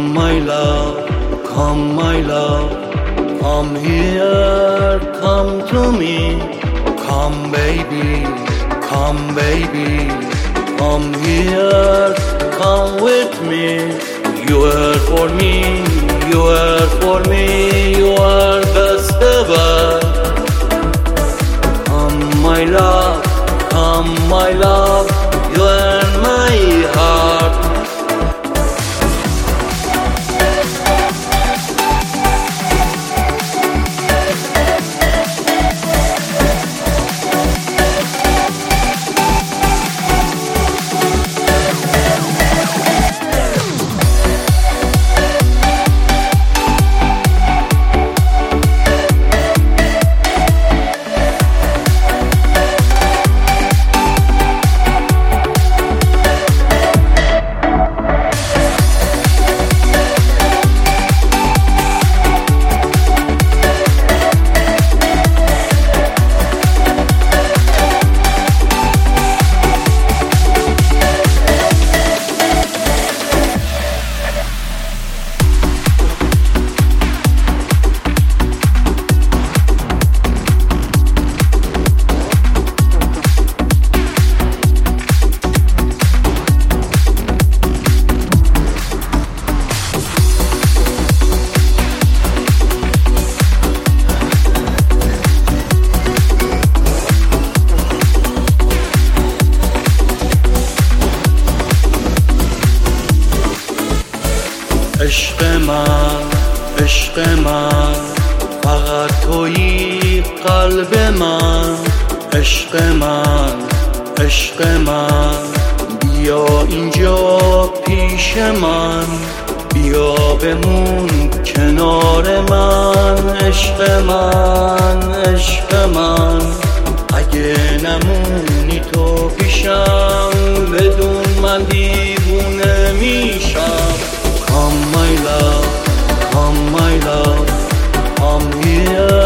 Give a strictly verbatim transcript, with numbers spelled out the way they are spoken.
my love, come my love, come here, come to me. Come baby, come baby, come here, come with me. You are for me, you are for me, you are best ever. Come my love, come my love, you are my heart. عشق من، عشق من، فقط تویی قلب من. عشق من، عشق من، بیا اینجا پیش من، بیا بمون کنار من. عشق من، عشق من، اگه نمونی تو پیشم بدون من دیوونه میشم. Come my love, come my love, come here.